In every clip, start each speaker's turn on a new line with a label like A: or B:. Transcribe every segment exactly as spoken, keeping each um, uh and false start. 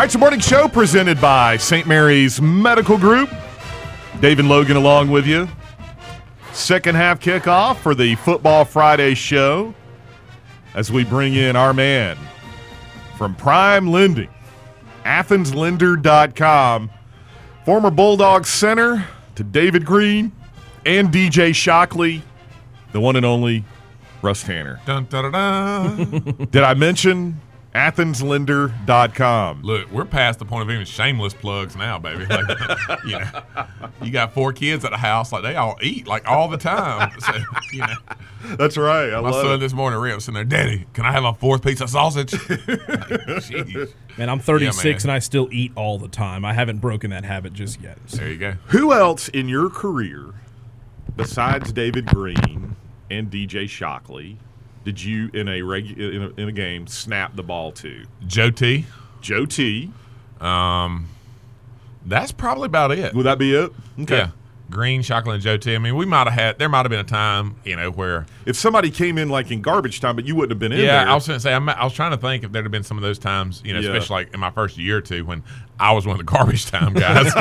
A: All right, it's a morning show presented by Saint Mary's Medical Group. Dave and Logan along with you. Second half kickoff for the Football Friday show as we bring in our man from Prime Lending, Athens Lender dot com, former Bulldogs center to David Green and D J Shockley, the one and only Russ Tanner.
B: Dun, dun, dun, dun.
A: Did I mention Athens Lender dot com?
B: Look, we're past the point of even shameless plugs now, baby. Like, you know, you got four kids at the house, like they all eat like all the time. So, you know,
A: that's right. I
B: my
A: love
B: son
A: it.
B: this morning, Rick, was sitting there, Daddy, can I have a fourth piece of sausage? Like, jeez.
C: Man, I'm thirty-six
B: Yeah, man.
C: and I still eat all the time. I haven't broken that habit just yet.
B: There you go.
A: Who else in your career, besides David Green and D J Shockley, did you in a regu- in a, in a game snap the ball to?
B: Joe T.
A: Joe T.
B: Um, that's probably about it.
A: Would that be it? Okay.
B: Yeah. Green, Shockley, and Joe T. I mean, we might have had, there might have been a time, you know, where.
A: If somebody came in like in garbage time, but you wouldn't have been in
B: Yeah,
A: there.
B: I was going to say, I'm, I was trying to think if there'd have been some of those times, you know,
A: Yeah.
B: especially like in my first year or two when I was one of the garbage time guys.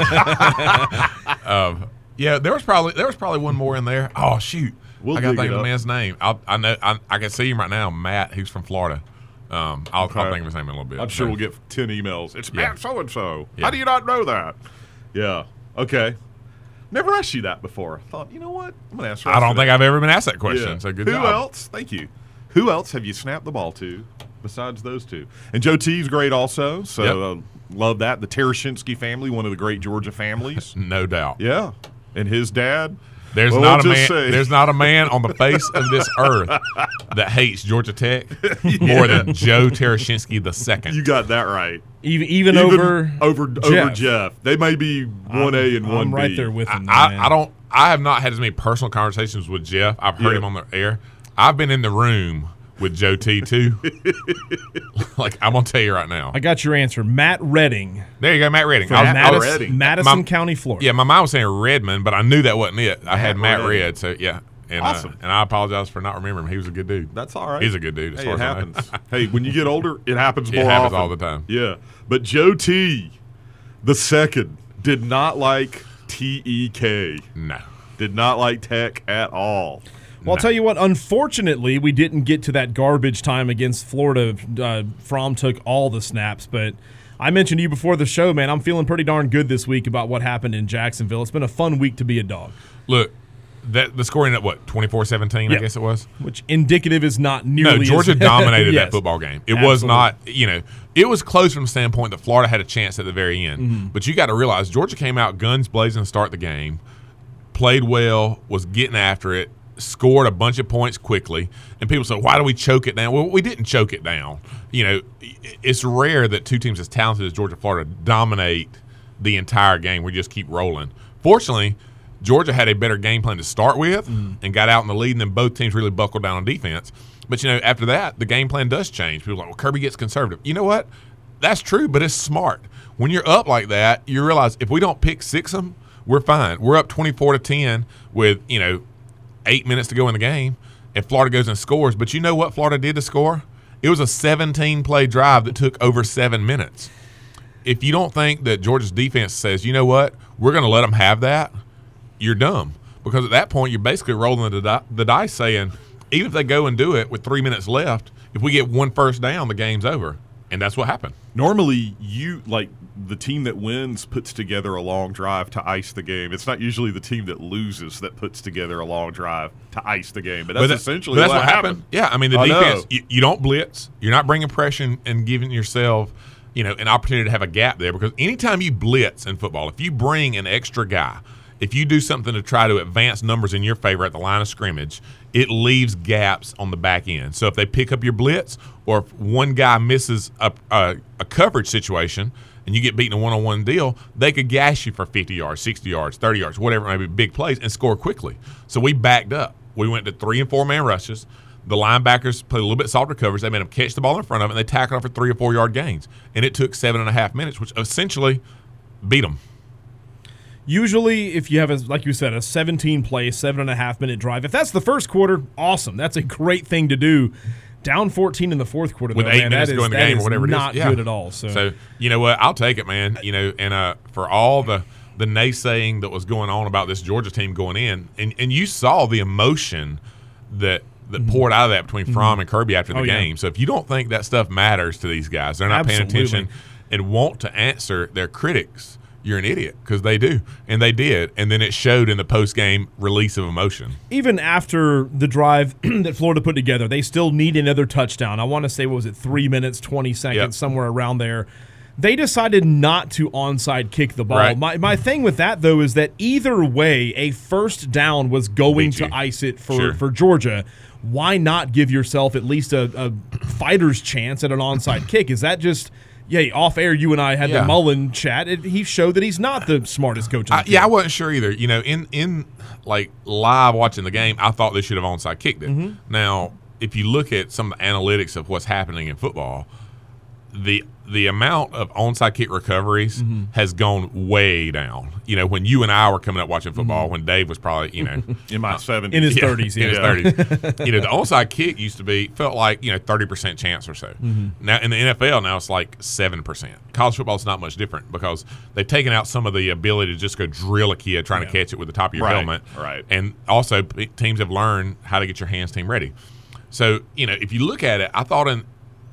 B: um, yeah, there was probably there was probably one more in there. Oh, shoot.
A: We'll
B: I got to
A: dig
B: think
A: it
B: of the
A: up.
B: man's name. I'll, I know I, I can see him right now, Matt, who's from Florida. Um, I'll,
A: Okay.
B: I'll think of his name in a little bit.
A: I'm sure
B: So,
A: we'll get ten emails. It's
B: Yeah.
A: Matt so-and-so.
B: Yeah.
A: How do you not know that? Yeah. Okay. Never asked you that before. I thought, you know what? I'm going to ask Russ
B: I don't
A: today.
B: think I've ever been asked that question.
A: Yeah.
B: So good
A: Who
B: job.
A: else? Thank you. Who else have you snapped the ball to besides those two? And Joe T's great also. So
B: Yep.
A: uh, love that. The Tereshinsky family, one of the great Georgia families.
B: No doubt.
A: Yeah. And his dad.
B: There's
A: Well,
B: not
A: we'll
B: a
A: just
B: man.
A: say-
B: There's not a man on the face of this earth that hates Georgia Tech more than Joe Tereshinsky the second.
A: You got that right.
C: Even even,
A: Even
C: over
A: over
C: Jeff.
A: over Jeff. They may be one A and one
C: I'm
A: B.
C: right there with him.
B: I,
C: man.
B: I don't. I have not had as many personal conversations with Jeff. I've heard
A: Yeah.
B: him on the air. I've been in the room with Joe T too. Like I'm gonna tell you right now.
C: I got your answer. Matt Redding
B: There you go, Matt Redding.
C: from
B: I was- I was-
C: Madis-
A: Redding.
C: Madison
B: My-
C: County, Florida.
B: yeah, my mind was saying Redmond, but I knew that wasn't it. I had
A: Matt
B: Matt
A: Redding.
B: Red, so yeah. And,
A: Awesome.
B: uh, and I apologize for not remembering him. He was a good dude.
A: That's all right.
B: He's a good dude. As
A: Hey,
B: far
A: it
B: as I know.
A: happens. Hey, when you get older, it happens
B: It
A: more
B: happens
A: often.
B: all the time.
A: Yeah. But Joe T, the second, did not like T E K.
B: No.
A: Did not like Tech at all.
C: Well, I'll tell you what, unfortunately, we didn't get to that garbage time against Florida. Uh, Fromm took all the snaps, but I mentioned to you before the show, man, I'm feeling pretty darn good this week about what happened in Jacksonville. It's been a fun week to be a dog,
B: Look, that the scoring at what, twenty-four seventeen,
C: Yeah.
B: I guess it was?
C: which indicative is not nearly
B: No, Georgia
C: as,
B: dominated
C: Yes.
B: that football game. It was
C: Absolutely.
B: not, you know, it was close from the standpoint that Florida had a chance at the very end.
C: Mm-hmm.
B: But you got to realize Georgia came out guns blazing to start the game, played well, was getting after it, scored a bunch of points quickly. And people say, why do we choke it down? Well, we didn't choke it down. You know, it's rare that two teams as talented as Georgia and Florida dominate the entire game. We just keep rolling. Fortunately, Georgia had a better game plan to start with
C: Mm-hmm.
B: and got out in the lead, and then both teams really buckled down on defense. But, you know, after that, the game plan does change. People are like, well, Kirby gets conservative. You know what? That's true, but it's smart. When you're up like that, you realize if we don't pick six them, we're fine. We're up twenty-four to ten with, you know, eight minutes to go in the game, and Florida goes and scores. But you know what Florida did to score? It was a seventeen-play drive that took over seven minutes. If you don't think that Georgia's defense says, you know what, we're going to let them have that, you're dumb. Because at that point, you're basically rolling the, di- the dice saying, even if they go and do it with three minutes left, if we get one first down, the game's over. And that's what happened.
A: Normally, you like the team that wins puts together a long drive to ice the game. It's not usually the team that loses that puts together a long drive to ice the game. But that's
B: But that-
A: essentially
B: but that's
A: what,
B: what happened. Yeah, I mean, the
A: I
B: defense,
A: know.
B: you, you don't blitz. You're not bringing pressure and giving yourself, you know, an opportunity to have a gap there. Because anytime you blitz in football, if you bring an extra guy, if you do something to try to advance numbers in your favor at the line of scrimmage, it leaves gaps on the back end. So if they pick up your blitz, or if one guy misses a, a, a coverage situation and you get beaten in a one-on-one deal, they could gash you for fifty yards, sixty yards, thirty yards, whatever it may be, big plays, and score quickly. So we backed up. We went to three and four-man rushes. The linebackers played a little bit softer coverage. They made them catch the ball in front of it, and they tackled off for three or four-yard gains. And it took seven and a half minutes, which essentially beat them.
C: Usually, if you have, a, like you said, a seventeen-play, seven and a half minute drive, if that's the first quarter, awesome. That's a great thing to do. Down fourteen in the fourth quarter,
B: with
C: though,
B: eight
C: man,
B: minutes
C: that
B: to go
C: is,
B: in the
C: that
B: game or
C: is
B: whatever it is.
C: not
B: Yeah.
C: good at all. So.
B: So you know what? I'll take it, man. You know, and uh, for all the the naysaying that was going on about this Georgia team going in, and, and you saw the emotion that that
C: Mm-hmm.
B: poured out of that between Fromm and Kirby after the
C: Oh, yeah.
B: game. So if you don't think that stuff matters to these guys, they're not
C: Absolutely.
B: paying attention and want to answer their critics, you're an idiot, because they do, and they did, and then it showed in the post game release of emotion.
C: Even after the drive that Florida put together, they still need another touchdown. I want to say, what was it, three minutes, twenty seconds,
B: Yep.
C: somewhere around there. They decided not to onside kick the ball.
B: Right.
C: My my thing with that, though, is that either way, a first down was going
B: Beat
C: to
B: you.
C: ice it for,
B: Sure.
C: for Georgia. Why not give yourself at least a, a fighter's chance at an onside kick? Is that just... Yeah, off air, you and I had
B: Yeah.
C: the Mullen chat. It, he showed that he's not the smartest coach in the
B: I, yeah, I
C: field.
B: wasn't sure either. You know, in in like live watching the game, I thought they should have onside kicked it.
C: Mm-hmm.
B: Now, if you look at some of the analytics of what's happening in football, the the amount of onside kick recoveries
C: Mm-hmm.
B: has gone way down. You know, when you and I were coming up watching football,
C: Mm-hmm.
B: when Dave was probably, you know,
A: In my seventies.
C: In his
B: yeah,
C: thirties, yeah.
B: in his thirties. You know, the onside kick used to be felt like you know thirty percent chance or so.
C: Mm-hmm.
B: Now in the N F L, now it's like seven percent. College football is not much different because they've taken out some of the ability to just go drill a kid trying to
C: Yeah.
B: catch it with the top of your
A: Right,
B: helmet.
A: right.
B: And also p- teams have learned how to get your hands team ready. So you know, if you look at it, I thought in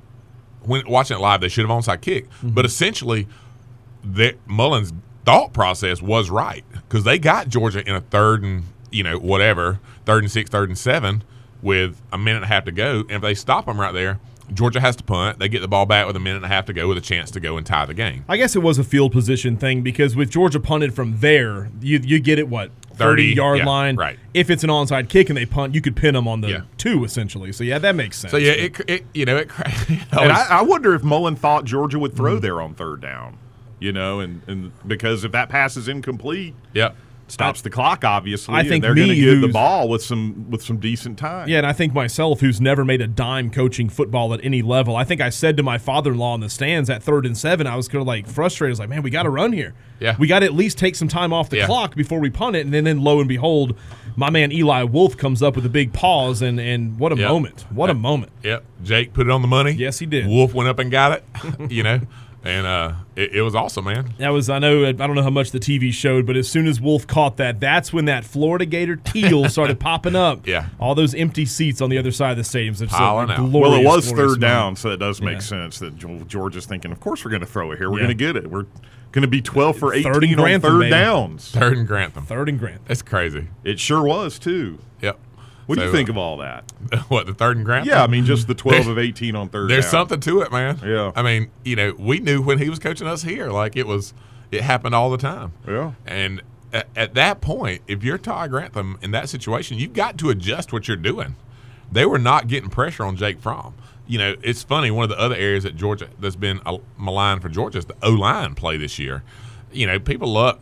B: when watching it live, they should have onside kicked.
C: Mm-hmm.
B: But essentially, that Mullen's thought process was right because they got Georgia in a third and you know whatever, third and six, third and seven, with a minute and a half to go. And if they stop them right there, Georgia has to punt. They get the ball back with a minute and a half to go with a chance to go and tie the game.
C: I guess it was a field position thing because with Georgia punted from there, you you get it what
B: thirty,
C: thirty-yard
B: yeah,
C: line.
B: right.
C: If it's an onside kick and they punt, you could pin them on the
B: Yeah.
C: two essentially. So yeah, that makes sense.
B: So yeah, it, it you know it. it
A: And
B: always-
A: I, I wonder if Mullen thought Georgia would
C: Mm.
A: throw there on third down. You know, and, and because if that pass is incomplete,
B: yep.
A: stops the clock, obviously.
C: I
A: and
C: think
A: they're going to
C: me,
A: give the
C: who's-
A: ball with some with some decent time.
C: Yeah, and I think myself, who's never made a dime coaching football at any level, I think I said to my father-in-law in the stands at third and seven, I was kind of like frustrated. I was like, man, we got to run here.
B: Yeah.
C: We got to at least take some time off the
B: Yeah.
C: clock before we punt it. And then, then lo and behold, my man Eli Wolf comes up with a big pause, and, and what a
B: Yep.
C: moment. What a
B: Yep.
C: moment.
B: Yep. Jake put it on the money.
C: Yes, he did.
B: Wolf went up and got it. You know, and uh, it, it was awesome, man.
C: That was, I know, I don't know how much the T V showed, but as soon as Wolf caught that, that's when that Florida Gator teal started popping up.
B: Yeah.
C: All those empty seats on the other side of the stadium. It's just a
B: Piling out.
C: glorious,
A: Well, it was
C: glorious
A: third
C: moment.
A: down, so it does make
C: Yeah.
A: sense that Ge- Georgia's thinking, of course we're going to throw it here. We're
C: Yeah.
A: going to get it. We're going to be twelve for
C: Third and
A: eighteen on
C: Grantham,
A: third
C: baby.
A: downs.
B: Third and Grantham.
C: Third and Grant.
B: That's crazy.
A: It sure was, too.
B: Yep.
A: What do
B: So,
A: you think of all that?
B: uh, what, the third and Grantham?
A: Yeah, I mean, just the twelve of eighteen on third
B: There's
A: down.
B: something to it, man.
A: Yeah.
B: I mean, you know, we knew when he was coaching us here, like it was, it happened all the time.
A: Yeah.
B: And at, at that point, if you're Ty Grantham in that situation, you've got to adjust what you're doing. They were not getting pressure on Jake Fromm. You know, it's funny, one of the other areas that Georgia that's been a maligned for Georgia is the O-line play this year. You know, people love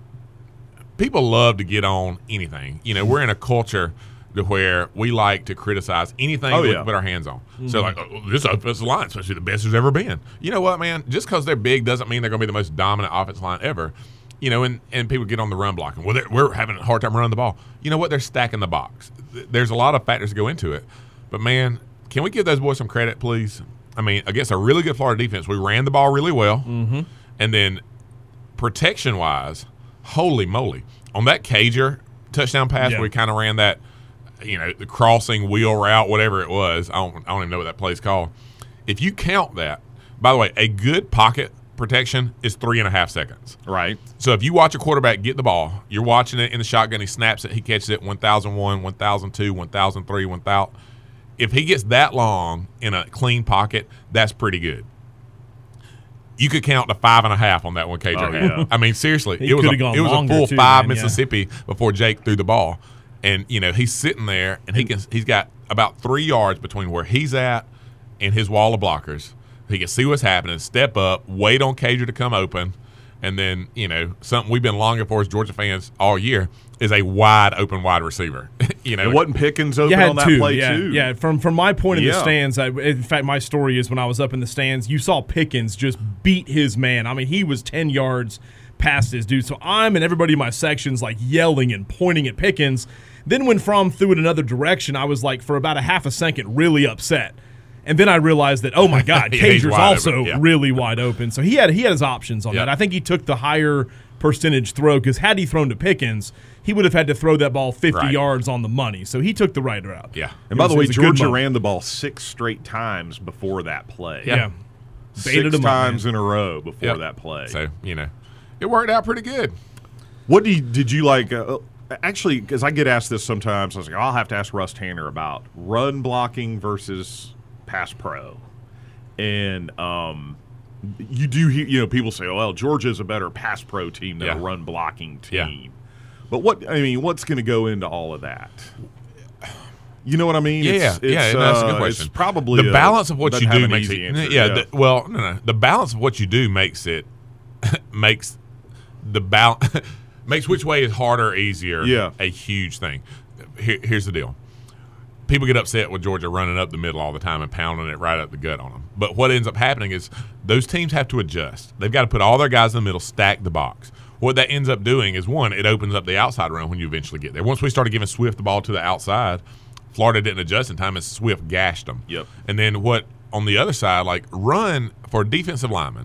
B: people love to get on anything. You know, we're in a culture to where we like to criticize anything
A: Oh,
B: we
A: yeah.
B: can put our hands on. So, like, oh, this offensive line, especially the best there's ever been. You know what, man? Just because they're big doesn't mean they're going to be the most dominant offensive line ever. You know, and, and people get on the run blocking. Well, they're- we're having a hard time running the ball. You know what? They're stacking the box. There's a lot of factors that go into it. But, man, can we give those boys some credit, please? I mean, against a really good Florida defense, we ran the ball really well. Mm-hmm. And then protection-wise, holy moly. On that Cager touchdown pass
C: Yeah.
B: where we kind of ran that, you know, the crossing wheel route, whatever it was. I don't, I don't even know what that play's called. If you count that, by the way, a good pocket protection is three and a half seconds.
A: Right.
B: So if you watch a quarterback get the ball, you're watching it in the shotgun, he snaps it, he catches it one thousand one, one thousand two, one thousand three, one thousand. If he gets that long in a clean pocket, that's pretty good. You could count to five and a half on that one, Cager
A: Oh,
B: had.
A: yeah.
B: I mean, seriously,
C: He
B: it was a,
C: coulda gone
B: it was a
C: longer,
B: full
C: too,
B: five
C: man, yeah.
B: Mississippi before Jake threw the ball, and you know he's sitting there and he can he's got about three yards between where he's at and his wall of blockers. He can see what's happening, step up, wait on Cager to come open, and then you know something we've been longing for as Georgia fans all year is a wide open wide receiver. you know,
A: And wasn't Pickens open
C: You had
A: on that
C: two,
A: play,
C: yeah,
A: too?
C: yeah. From from my point in the
A: Yeah.
C: stands, I, in fact, my story is when I was up in the stands, you saw Pickens just beat his man. I mean, he was ten yards past his dude. So I'm and everybody in my section's like yelling and pointing at Pickens. Then when Fromm threw it another direction, I was like, for about a half a second, really upset. And then I realized that, oh, my God,
B: Yeah, he's
C: Cager's
B: wide
C: also
B: open, yeah.
C: really wide open. So he had he had his options on
B: Yep.
C: that. I think he took the higher percentage throw because had he thrown to Pickens, he would have had to throw that ball fifty
B: Right.
C: yards on the money. So he took the right route.
B: Yeah.
A: And
C: It
A: by
C: was-
A: the
C: it
A: way,
C: was a good
A: Georgia
C: moment.
A: ran the ball six straight times before that play.
C: Yeah.
B: Yeah.
C: Baited
A: Six
C: him up,
A: times
C: man.
A: in a row before
B: Yep.
A: that play.
B: So, you know, it worked out pretty good.
A: What do you, did you like? Uh, actually, because I get asked this sometimes, I was like, I'll have to ask Russ Tanner about run blocking versus pass pro. And um, you do hear, you know, people say, oh, well, Georgia's a better pass pro team than
B: Yeah.
A: a run blocking
B: Yeah.
A: team. But what, I mean, what's going to go into all of that? You know what I mean?
B: Yeah,
A: It's,
B: yeah, yeah.
A: it's,
B: no, that's a
A: uh,
B: good question.
A: It's probably
B: the
A: a-
B: balance of what
A: doesn't
B: you
A: have
B: do
A: an
B: makes it.
A: easy answer.
B: Yeah, The, well, no, no. The balance of what you do makes it makes the balance makes which way is harder or easier.
A: Yeah.
B: a huge thing. Here, here's the deal. People get upset with Georgia running up the middle all the time and pounding it right up the gut on them. But what ends up happening is those teams have to adjust. They've got to put all their guys in the middle, stack the box. What that ends up doing is, one, it opens up the outside run when you eventually get there. Once we started giving Swift the ball to the outside, Florida didn't adjust in time and Swift gashed them.
A: Yep.
B: And then what on the other side, like run for a defensive lineman,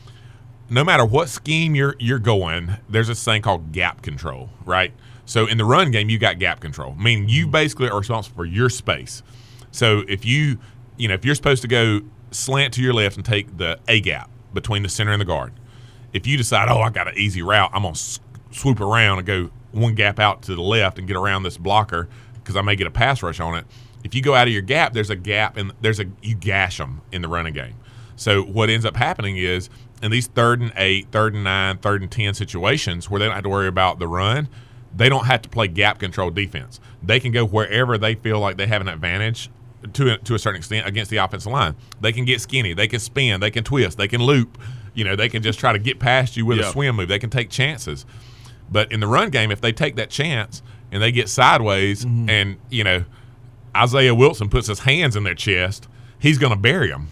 B: no matter what scheme you're you're going, there's this thing called gap control, right? So in the run game, you got gap control, meaning you basically are responsible for your space. So if you, you know, if you're supposed to go slant to your left and take the A gap between the center and the guard, if you decide, oh, I got an easy route, I'm gonna s- swoop around and go one gap out to the left and get around this blocker because I may get a pass rush on it. If you go out of your gap, there's a gap and there's a you gash them in the running game. So what ends up happening is in these third and eight, third and nine, third and ten situations where they don't have to worry about the run, they don't have to play gap control defense. They can go wherever they feel like they have an advantage to a, to a certain extent against the offensive line. They can get skinny, they can spin, they can twist, they can loop. You know, they can just try to get past you with
A: Yeah.
B: a swim move. They can take chances. But in the run game, if they take that chance and they get sideways
C: Mm-hmm.
B: and, you know, Isaiah Wilson puts his hands in their chest, he's going to bury them.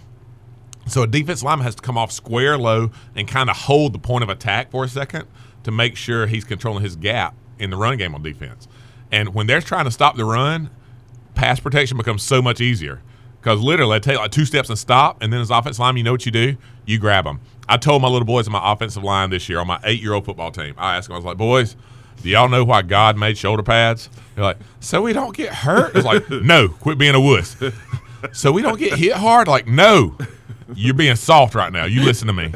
B: So a defense lineman has to come off square low and kind of hold the point of attack for a second to make sure he's controlling his gap in the run game on defense. And when they're trying to stop the run, pass protection becomes so much easier because literally they take like two steps and stop, and then as offensive lineman, you know what you do? You grab them. I told my little boys on my offensive line this year on my eight-year-old football team, I asked them, I was like, boys, do y'all know why God made shoulder pads? They're like, so we don't get hurt? It's like, no, quit being a wuss. So we don't get hit hard? Like, no. You're being soft right now. You listen to me.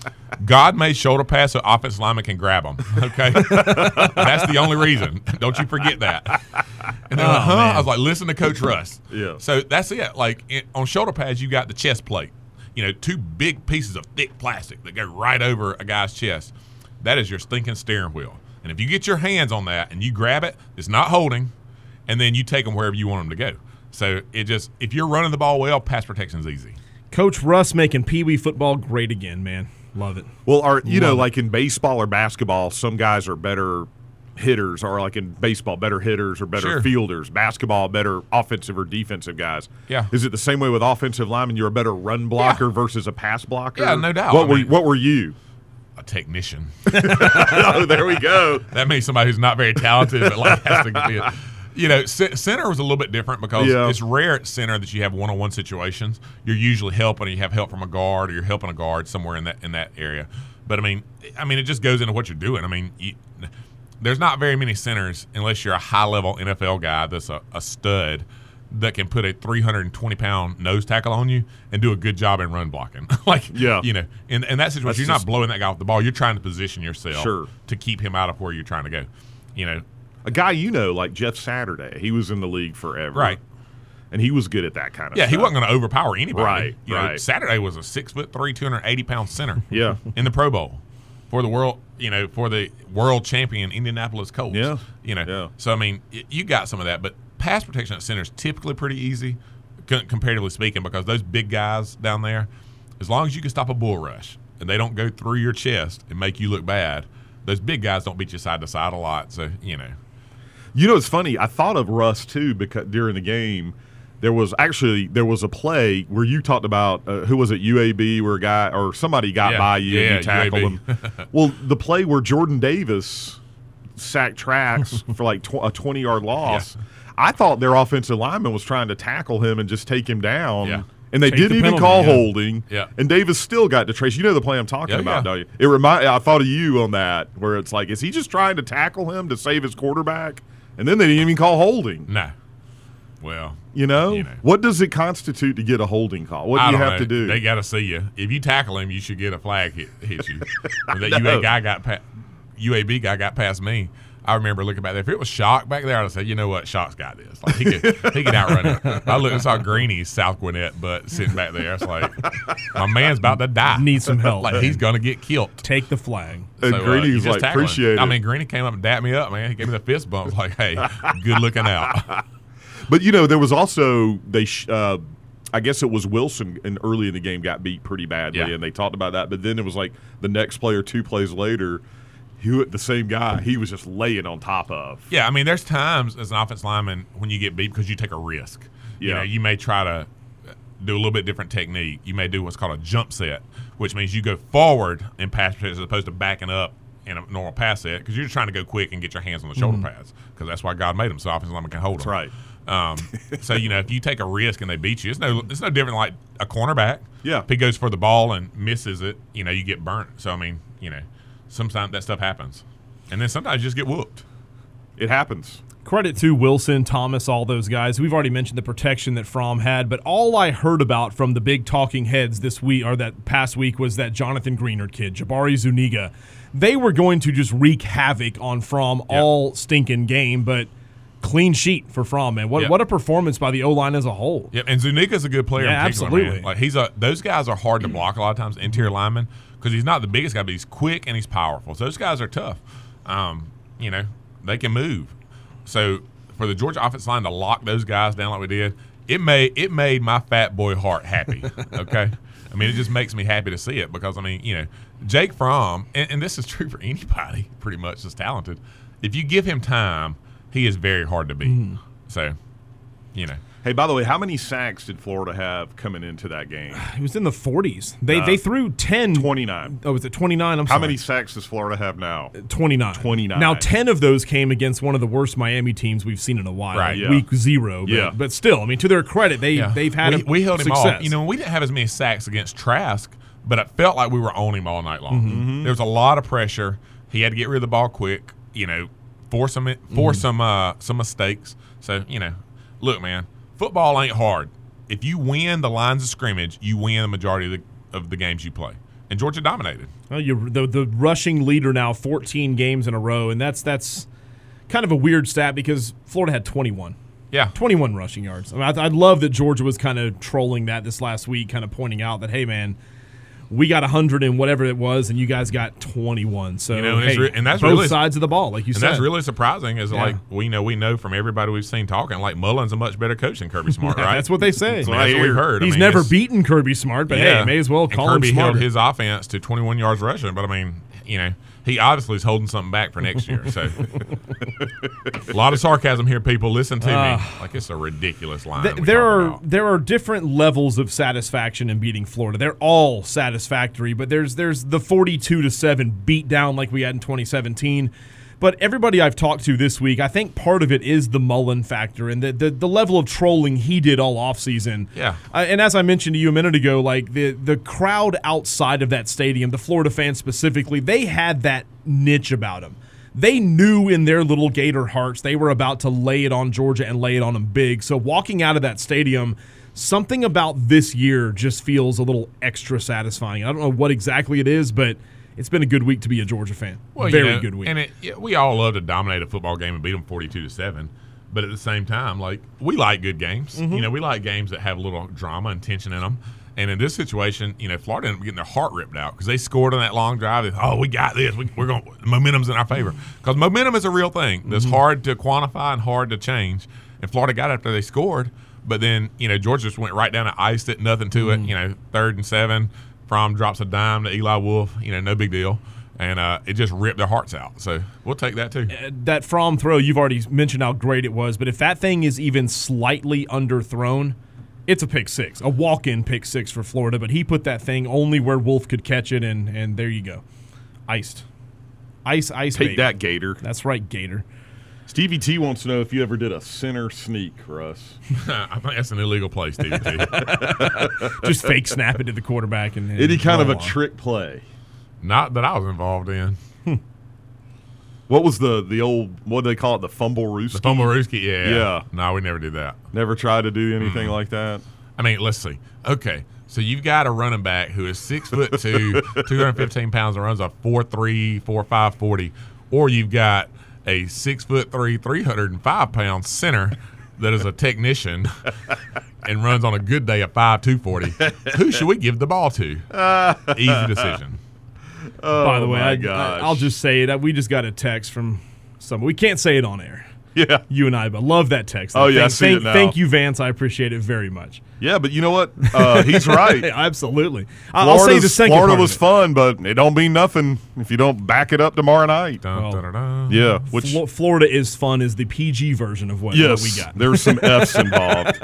B: God made shoulder pads so offensive linemen can grab them. Okay, that's the only reason. Don't you forget that. And they're like, huh? I was like, listen to Coach Russ.
A: Yeah.
B: So that's it. Like it, on shoulder pads, you got the chest plate. You know, two big pieces of thick plastic that go right over a guy's chest. That is your stinking steering wheel. And if you get your hands on that and you grab it, it's not holding, and then you take them wherever you want them to go. So it just, if you're running the ball well, pass protection's easy.
C: Coach Russ making Pee Wee football great again, man. Love it.
A: Well, are you know,
C: Love it.
A: like in baseball or basketball, some guys are better hitters, or like in baseball, better hitters or better
B: Sure.
A: fielders. Basketball, better offensive or defensive guys.
B: Yeah.
A: Is it the same way with offensive linemen? You're a better run blocker versus a pass blocker.
B: Yeah, no doubt.
A: What
B: I
A: were
B: mean-
A: What were you?
B: A technician.
A: Oh, there we go.
B: That means somebody who's not very talented, but like has to be. A, you know, c- center was a little bit different because
A: Yeah.
B: it's rare at center that you have one-on-one situations. You're usually helping, or you have help from a guard, or you're helping a guard somewhere in that in that area. But I mean, I mean, it just goes into what you're doing. I mean, you, there's not very many centers unless you're a high-level N F L guy that's a, a stud that can put a three hundred twenty pound nose tackle on you and do a good job in run blocking. Like,
A: Yeah.
B: you know, in, in that situation,
A: That's
B: you're
A: just-
B: not blowing that guy off the ball. You're trying to position yourself
A: Sure.
B: to keep him out of where you're trying to go. You know,
A: A guy you know, like Jeff Saturday, he was in the league forever,
B: right.
A: And he was good at that kind of
B: Yeah,
A: stuff.
B: he wasn't going to overpower anybody.
A: Right,
B: You know,
A: right.
B: Saturday was a six foot three, two hundred eighty pound center.
A: Yeah.
B: in the Pro Bowl for the world. You know, for the world champion Indianapolis Colts.
A: Yeah,
B: You know,
A: yeah.
B: so I mean, y- you got some of that, but pass protection at center is typically pretty easy, c- comparatively speaking, because those big guys down there, as long as you can stop a bull rush and they don't go through your chest and make you look bad, those big guys don't beat you side to side a lot. So you know.
A: You know, it's funny. I thought of Russ too because during the game, there was actually there was a play where you talked about uh, who was it U A B where a guy or somebody got
B: Yeah,
A: by you
B: yeah,
A: and you tackled
B: U A B.
A: him. Well, the play where Jordan Davis sacked Trax for like tw- a twenty yard loss.
B: Yeah.
A: I thought their offensive lineman was trying to tackle him and just take him down.
B: Yeah.
A: And they
C: Take
A: didn't
C: the
A: even
C: penalty,
A: call
C: yeah.
A: holding.
B: Yeah.
A: And Davis still got to trace. You know the play I'm talking
B: Yeah,
A: about,
B: yeah.
A: don't you? It remind. I thought of you on that, where it's like, is he just trying to tackle him to save his quarterback? And then they didn't even call holding.
B: No. Well,
A: You know?
B: You know.
A: What does it constitute to get a holding call? What do
B: I
A: you
B: don't
A: have
B: know.
A: to do?
B: They got to see you. If you tackle him, you should get a flag hit, hit you. When that
A: No.
B: U A guy got pa- U A B guy got past me. I remember looking back there. If it was Shock back there, I'd have said, you know what, Shock's got this. Like he could, he could outrun it. I looked and saw Greeny's South Gwinnett butt sitting back there. It's like my man's about to die.
C: Need some help.
B: Like he's gonna get killed.
C: Take the flag.
A: And
B: uh,
A: Greeny
B: you
A: was
B: just
A: like,
B: tackle him.
A: appreciate
B: I
A: it.
B: mean, Greeny came up and dapped me up, man. He gave me the fist bump. I was like, hey, good looking out.
A: But, you know, there was also, they. Sh- uh, I guess it was Wilson in early in the game got beat pretty badly,
B: Yeah.
A: and they talked about that. But then it was like the next player, two plays later, Hewitt, the same guy, he was just laying on top of.
B: Yeah, I mean, there's times as an offensive lineman when you get beat because you take a risk. You
A: Yeah.
B: know, you may try to do a little bit different technique. You may do what's called a jump set, which means you go forward in pass set as opposed to backing up in a normal pass set because you're just trying to go quick and get your hands on the shoulder pads because that's why God made them so offensive lineman can hold them.
A: That's right.
B: Um, so you know, if you take a risk and they beat you, it's no, it's no different like a cornerback.
A: Yeah.
B: If he goes for the ball and misses it, you know, you get burnt. So I mean, you know, sometimes that stuff happens, and then sometimes you just get whooped.
A: It happens.
C: Credit to Wilson, Thomas, all those guys. We've already mentioned the protection that Fromm had, but all I heard about from the big talking heads this week or that past week was that Jonathan Greenard kid, Jabari Zuniga. They were going to just wreak havoc on Fromm
B: Yeah.
C: all stinking game, but clean sheet for Fromm, man. What
B: Yeah.
C: what a performance by the O-line as a whole.
B: Yeah, and Zuniga's a good player.
C: Yeah,
B: in particular,
C: absolutely.
B: Man. Like he's a those guys are hard to block a lot of times, interior linemen, because he's not the biggest guy, but he's quick and he's powerful. So those guys are tough. Um, you know, they can move. So for the Georgia offensive line to lock those guys down like we did, it made it made my fat boy heart happy. Okay, I mean it just makes me happy to see it because I mean you know Jake Fromm, and, and this is true for anybody pretty much that's talented. If you give him time, he is very hard to beat.
C: Mm.
B: So, you know.
A: Hey, by the way, how many sacks did Florida have coming into that game?
C: It was in the forties. They
A: Uh,
C: they threw ten.
A: twenty-nine.
C: Oh, was it twenty-nine? I'm
A: How
C: sorry.
A: many sacks does Florida have now?
C: twenty-nine.
A: twenty-nine.
C: Now, ten of those came against one of the worst Miami teams we've seen in a while.
B: Right,
A: yeah.
C: Week zero. But,
A: Yeah.
C: but still, I mean, to their credit, they,
B: Yeah.
C: they've had
B: we,
C: a
B: we held him
C: success.
B: off. You know, we didn't have as many sacks against Trask, but it felt like we were on him all night long.
C: Mm-hmm.
B: There was a lot of pressure. He had to get rid of the ball quick. You know, force some force
C: Mm-hmm.
B: some uh, some mistakes. So you know, look, man, football ain't hard. If you win the lines of scrimmage, you win the majority of the of the games you play. And Georgia dominated.
C: Well, you the, the rushing leader now, fourteen games in a row, and that's that's kind of a weird stat because Florida had twenty-one.
B: Yeah.
C: twenty-one rushing yards. I mean, I, I love that Georgia was kind of trolling that this last week, kind of pointing out that, hey, man, we got one hundred and whatever it was, and you guys got twenty-one. So,
B: You know, and it's
C: hey,
B: re- and that's
C: both
B: really-
C: sides of the ball, like you
B: And
C: said.
B: that's really surprising. Is
C: Yeah.
B: like we know we know from everybody we've seen talking, like Mullen's a much better coach than Kirby Smart, right?
C: That's what they say.
B: I mean,
A: what I
B: that's what we've
A: hear.
B: heard. I
C: He's
B: mean,
C: never
B: it's-
C: beaten Kirby Smart, but
B: Yeah.
C: hey, may as well
B: And
C: call
B: Kirby
C: him smarter.
B: held his offense to twenty-one yards rushing, but I mean, you know, he obviously is holding something back for next year. So, a lot of sarcasm here, people. Listen to
C: Uh,
B: me. Like it's a ridiculous line.
C: Th-
B: we're
C: there
B: talking
C: are
B: about.
C: there are different levels of satisfaction in beating Florida. They're all satisfactory, but there's there's the forty-two to seven beat down like we had in twenty seventeen. But everybody I've talked to this week, I think part of it is the Mullen factor and the the, the level of trolling he did all offseason.
B: Yeah.
C: Uh, and as I mentioned to you a minute ago, like the the crowd outside of that stadium, the Florida fans specifically, they had that niche about them. They knew in their little Gator hearts they were about to lay it on Georgia and lay it on them big. So walking out of that stadium, something about this year just feels a little extra satisfying. I don't know what exactly it is, but it's been a good week to be a Georgia fan.
B: Well,
C: Very
B: you know,
C: good week.
B: And it, yeah, we all love to dominate a football game and beat them forty-two to seven. But at the same time, like we like good games.
C: Mm-hmm.
B: You know, we like games that have a little drama and tension in them. And in this situation, you know, Florida ended up getting their heart ripped out because they scored on that long drive. They, oh, we got this. We, we're going. Momentum's in our favor because momentum is a real thing. That's
C: Mm-hmm.
B: hard to quantify and hard to change. And Florida got it after they scored, but then you know Georgia just went right down and iced it, nothing to
C: Mm-hmm.
B: it. You know, third and seven. Fromm drops a dime to Eli Wolf. You know, no big deal. And uh, it just ripped their hearts out. So we'll take that too.
C: Uh, that Fromm throw, you've already mentioned how great it was, but if that thing is even slightly underthrown, it's a pick six, a walk-in pick six for Florida. But he put that thing only where Wolf could catch it, and and there you go, iced, ice, ice.
A: Take
C: baby.
A: that, Gator.
C: That's right, Gator.
A: Stevie T wants to know if you ever did a center sneak, Russ.
B: I think that's an illegal play, Stevie T.
C: Just fake snap it to the quarterback and, and
A: Any kind of a
C: roll on.
A: trick play.
B: Not that I was involved in.
A: What was the the old, what do they call it, the fumble rooski?
B: The fumble rooski, yeah.
A: Yeah.
B: No, we never did that.
A: Never tried to do anything like that?
B: I mean, let's see. Okay, so you've got a running back who is six foot two, two hundred fifteen pounds, and runs a four three, four five forty, or you've got a six foot three, three hundred five pound center that is a technician and runs on a good day a five two forty. Who should we give the ball to? Easy decision.
A: Oh,
C: By the way,
A: my
C: I,
A: gosh.
C: I, I'll just say it. We just got a text from someone. We can't say it on air.
A: Yeah.
C: You and I, but love that text.
A: Oh, yeah, I
C: thank,
A: see
C: thank,
A: it now.
C: thank you, Vance. I appreciate it very much.
A: Yeah, but you know what? Uh, he's right.
C: Absolutely. I- I'll say the
A: Florida's-
C: second
A: Florida
C: part of
A: was
C: it.
A: fun, but it don't mean nothing if you don't back it up tomorrow night.
B: Dun,
C: Well,
B: dun, dun, dun.
A: Yeah, which
C: Flo- Florida is fun is the P G version of what,
A: yes,
C: what we got.
A: there's some F's involved.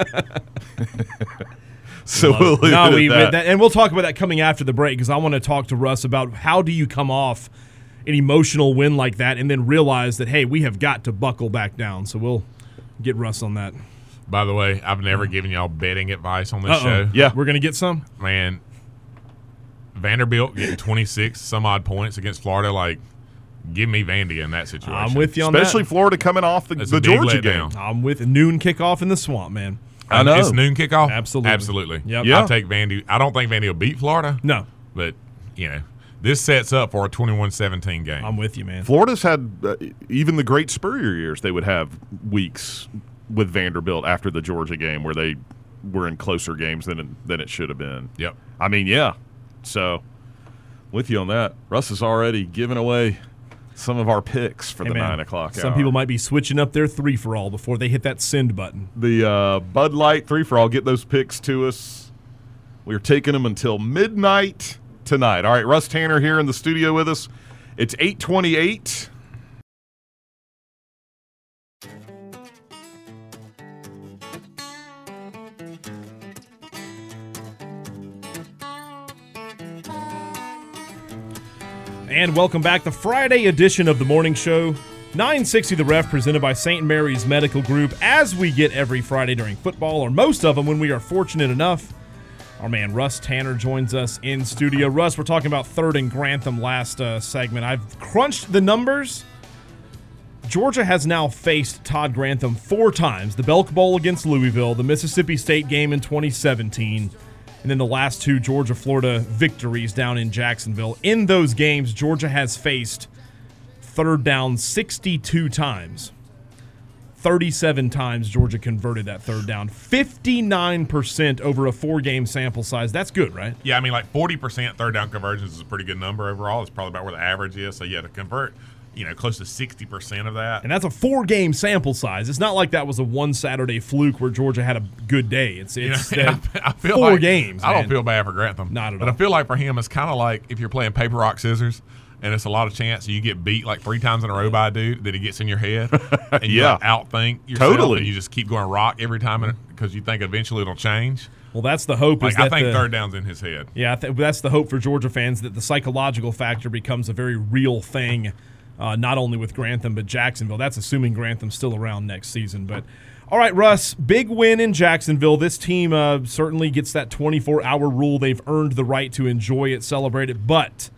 A: So we'll leave
C: no,
A: it
C: we,
A: at that.
C: that- and we'll talk about that coming after the break because I want to talk to Russ about how do you come off an emotional win like that and then realize that, hey, we have got to buckle back down. So we'll get Russ on that.
B: By the way, I've never given y'all betting advice on this
C: Uh-oh.
B: show.
A: Yeah.
C: We're going to get some?
B: Man, Vanderbilt getting twenty-six some odd points against Florida, like, give me Vandy in that situation.
C: I'm with you on
A: Especially
C: that.
A: Florida coming off the,
B: That's
A: the
B: a big
A: Georgia
B: letdown.
A: game.
C: I'm with noon kickoff in the swamp, man.
A: I know.
B: It's noon kickoff?
C: Absolutely.
B: Absolutely.
C: Yep.
A: Yeah.
B: I'll take Vandy. I don't think Vandy will beat Florida,
C: No,
B: but, you know, this sets up for a twenty-one seventeen game.
C: I'm with you, man.
A: Florida's had, uh, even the great Spurrier years, they would have weeks with Vanderbilt after the Georgia game where they were in closer games than it, than it should have been.
B: Yep.
A: I mean, yeah. So, with you on that. Russ is already giving away some of our picks for
C: Hey,
A: the
C: man,
A: nine o'clock
C: Some
A: hour.
C: people might be switching up their three for all before they hit that send button.
A: The uh, Bud Light three for all. Get those picks to us. We're taking them until midnight tonight. All right, Russ Tanner here in the studio with us. It's eight twenty-eight.
C: And welcome back. The Friday edition of the morning show. nine sixty The Ref, presented by Saint Mary's Medical Group, as we get every Friday during football, or most of them when we are fortunate enough. Our man Russ Tanner joins us in studio. Russ, we're talking about third and Grantham last uh, segment. I've crunched the numbers. Georgia has now faced Todd Grantham four times. The Belk Bowl against Louisville, the Mississippi State game in twenty seventeen, and then the last two Georgia-Florida victories down in Jacksonville. In those games, Georgia has faced third down sixty-two times. thirty-seven times Georgia converted that third down. fifty-nine percent over a four-game sample size. That's good, right?
B: Yeah, I mean, like forty percent third down conversions is a pretty good number overall. It's probably about where the average is. So, yeah, to convert, you know, close to sixty percent of that.
C: And that's a four-game sample size. It's not like that was a one Saturday fluke where Georgia had a good day. It's
B: You know,
C: it's
B: and
C: uh,
B: I, I feel
C: four
B: like,
C: games.
B: I don't
C: man.
B: feel bad for Grantham.
C: Not at
B: but
C: all.
B: I feel like for him, it's kind of like if you're playing paper, rock, scissors, and it's a lot of chance you get beat like three times in a row by a dude that he gets in your head. And you
A: Yeah.
B: like outthink yourself.
A: Totally.
B: And you just keep going rock every time because you think eventually it'll change.
C: Well, that's the hope.
B: Like,
C: is that
B: I think
C: the,
B: third down's in his head.
C: Yeah, I th- that's the hope for Georgia fans, that the psychological factor becomes a very real thing, uh, not only with Grantham but Jacksonville. That's assuming Grantham's still around next season. But all right, Russ, big win in Jacksonville. This team uh, certainly gets that twenty-four hour rule. They've earned the right to enjoy it, celebrate it. But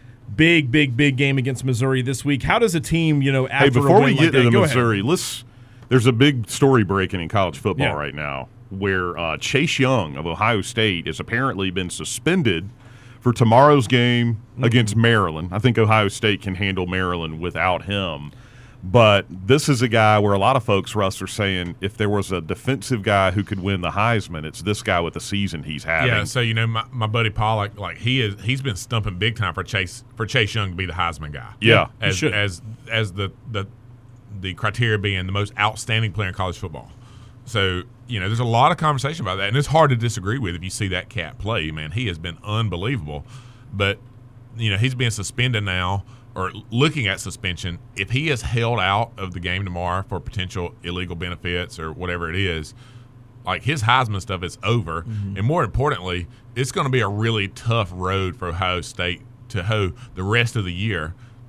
C: big, big, big game against Missouri this week. How does a team, you know, after
A: Hey, before
C: a
A: we
C: win
A: get
C: like that,
A: to the
C: go ahead.
A: Missouri, let's. There's a big story breaking in college football
C: Yeah.
A: right now where uh, Chase Young of Ohio State has apparently been suspended for tomorrow's game
C: Mm-hmm.
A: against Maryland. I think Ohio State can handle Maryland without him. But this is a guy where a lot of folks, Russ, are saying if there was a defensive guy who could win the Heisman, it's this guy with the season he's having.
B: Yeah, so you know my, my buddy Pollock, like he is, he's been stumping big time for Chase for Chase Young to be the Heisman guy.
A: Yeah,
C: he
B: as
C: should.
B: as as the the the criteria being the most outstanding player in college football. So you know, there's a lot of conversation about that, and it's hard to disagree with if you see that cat play. Man, he has been unbelievable, but you know he's being suspended now, or looking at suspension. If he is held out of the game tomorrow for potential illegal benefits or whatever it is, like his Heisman stuff is over.
C: Mm-hmm.
B: And more importantly, it's going to be a really tough road for Ohio State to hoe the rest of the year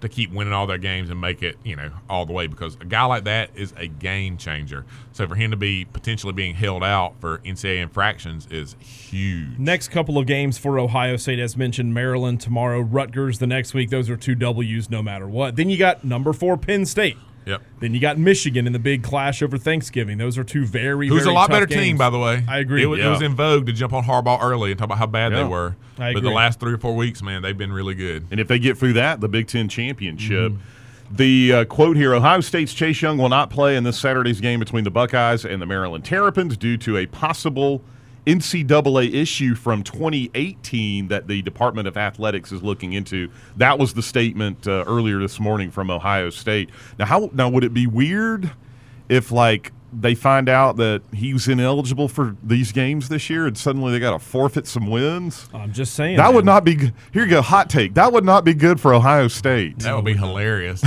B: to keep winning all their games and make it, you know, all the way, because a guy like that is a game changer. So for him to be potentially being held out for N C double A infractions is huge.
C: Next couple of games for Ohio State, as mentioned, Maryland tomorrow, Rutgers the next week. Those are two W's no matter what. Then you got number four Penn State.
B: Yep.
C: Then you got Michigan in the big clash over Thanksgiving. Those are two very,
B: Who's
C: very
B: a lot
C: tough
B: better
C: games.
B: team, by the way.
C: I agree.
B: It was,
A: Yeah.
B: it was in vogue to jump on Harbaugh early and talk about how bad
A: Yeah.
B: they were.
C: I
B: But
C: agree.
B: the last three or four weeks, man, they've been really good.
A: And if they get through that, the Big Ten championship. The uh, quote here, Ohio State's Chase Young will not play in this Saturday's game between the Buckeyes and the Maryland Terrapins due to a possible N C double A issue from twenty eighteen that the Department of Athletics is looking into. That was the statement uh, earlier this morning from Ohio State. Now, how now would it be weird if, like, they find out that he was ineligible for these games this year and suddenly they got to forfeit some wins?
C: I'm just saying.
A: That
C: man.
A: would not be good. Here you go, hot take. That would not be good for Ohio State.
B: That would be hilarious.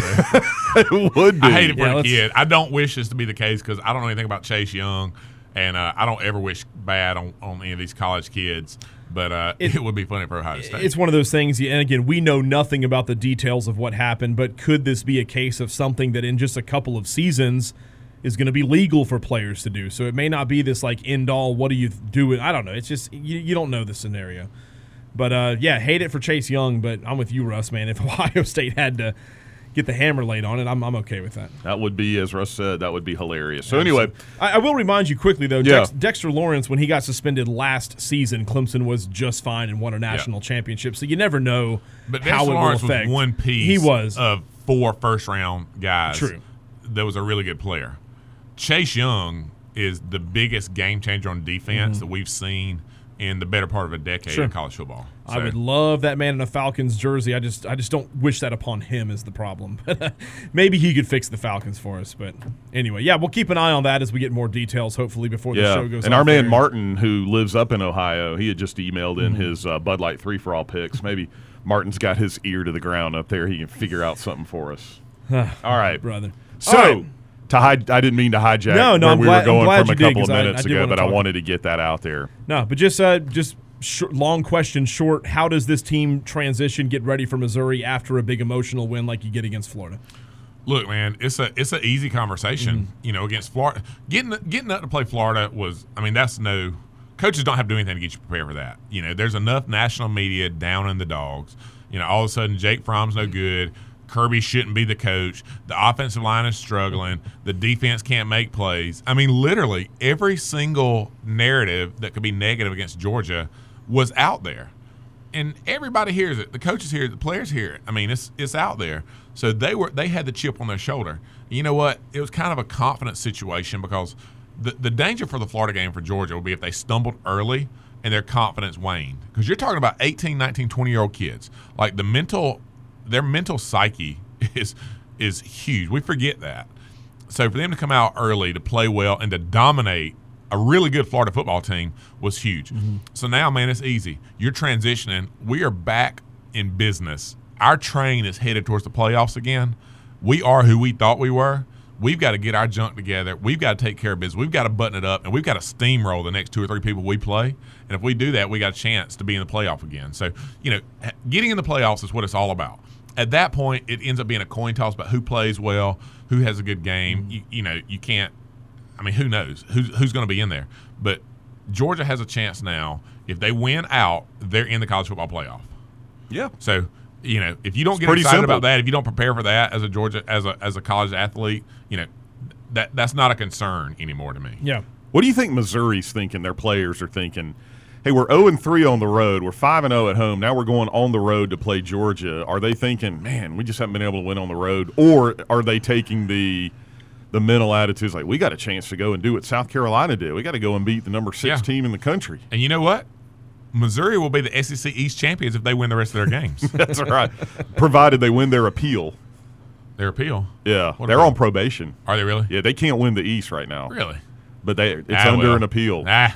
A: It would be.
B: I hate it for
C: Yeah,
B: the
C: let's-
B: kid. I don't wish this to be the case because I don't know anything about Chase Young, and uh, I don't ever wish bad on, on any of these college kids. But uh, it, it would be funny for Ohio State.
C: It's one of those things, and again, we know nothing about the details of what happened, but could this be a case of something that in just a couple of seasons is going to be legal for players to do? So it may not be this, like, end-all, what do you do? I don't know. It's just, you, you don't know the scenario. But, uh, yeah, hate it for Chase Young, but I'm with you, Russ, man. If Ohio State had to get the hammer laid on it, I'm, I'm okay with that.
A: That would be, as Russ said, that would be hilarious. So anyway,
C: I, I will remind you quickly, though,
A: Yeah.
C: Dex, Dexter Lawrence, when he got suspended last season, Clemson was just fine and won a national championship. So you never know
B: But
C: how
B: Dexter
C: it
B: Lawrence
C: will affect.
B: was one piece
C: He was.
B: of four first-round guys.
C: True.
B: That was a really good player. Chase Young is the biggest game changer on defense that we've seen in the better part of a decade
C: Sure.
B: in college football.
C: I
B: So,
C: would love that man in a Falcons jersey. I just I just don't wish that upon him is the problem. Maybe he could fix the Falcons for us. But anyway, yeah, we'll keep an eye on that as we get more details, hopefully, before the
A: yeah.
C: show goes
A: And
C: off
A: our man
C: air.
A: Martin, who lives up in Ohio, he had just emailed
C: Mm-hmm.
A: in his uh, Bud Light three for all picks. Maybe Martin's got his ear to the ground up there. He can figure out something for us. All right.
C: brother.
A: So,
C: All right.
A: to hide, I didn't mean to hijack
C: No, no,
A: where
C: I'm
A: we
C: glad-
A: were
C: I'm
A: going
C: glad
A: from
C: you
A: a
C: did,
A: couple of
C: 'cause I-
A: minutes
C: I did
A: ago,
C: wanna
A: but I
C: talk-
A: wanted to get that out there.
C: No, but just uh, just sh- long question short. How does this team transition, get ready for Missouri after a big emotional win like you get against Florida?
B: Look, man, it's a it's an easy conversation.
C: Mm-hmm.
B: You know, against Florida, getting getting up to play Florida was. I mean, that's no. Coaches don't have to do anything to get you prepared for that. You know, there's enough national media down in the dogs. You know, all of a sudden Jake Fromm's no good. Kirby shouldn't be the coach. The offensive line is struggling. The defense can't make plays. I mean, literally every single narrative that could be negative against Georgia was out there. And everybody hears it. The coaches hear it. The players hear it. I mean, it's it's out there. So they were they had the chip on their shoulder. You know what? It was kind of a confidence situation because the, the danger for the Florida game for Georgia would be if they stumbled early and their confidence waned. Because you're talking about eighteen, nineteen, twenty-year-old kids. Like the mental – their mental psyche is is huge. We forget that. So for them to come out early, to play well, and to dominate a really good Florida football team was huge. Mm-hmm. So now, man, it's easy. You're transitioning. We are back in business. Our train is headed towards the playoffs again. We are who we thought we were. We've got to get our junk together. We've got to take care of business. We've got to button it up, and we've got to steamroll the next two or three people we play. And if we do that, we got a chance to be in the playoff again. So, you know, getting in the playoffs is what it's all about. At that point, it ends up being a coin toss about who plays well, who has a good game. You, you know, you can't – I mean, who knows who's, who's going to be in there. But Georgia has a chance now. If they win out, they're in the college football playoff.
A: Yeah.
B: So, you know, if you don't
A: It's
B: get
A: pretty
B: excited
A: simple.
B: about that, if you don't prepare for that as a Georgia as a as a college athlete, you know, that that's not a concern anymore to me.
C: Yeah.
A: What do you think Missouri's thinking, their players are thinking? Hey, we're oh and three on the road. We're five and oh at home. Now we're going on the road to play Georgia. Are they thinking, man, we just haven't been able to win on the road? Or are they taking the the mental attitudes like, we got a chance to go and do what South Carolina did. We got to go and beat the number six
B: Yeah.
A: team in the country.
B: And you know what? Missouri will be the S E C East champions if they win the rest of their games.
A: That's right. Provided they win their appeal.
B: Their appeal.
A: Yeah,
B: What
A: they're
B: appeal?
A: on probation.
B: Are they really?
A: Yeah, they can't win the East right now.
B: Really?
A: But they it's
B: Ah,
A: under
B: well.
A: an appeal.
B: Ah.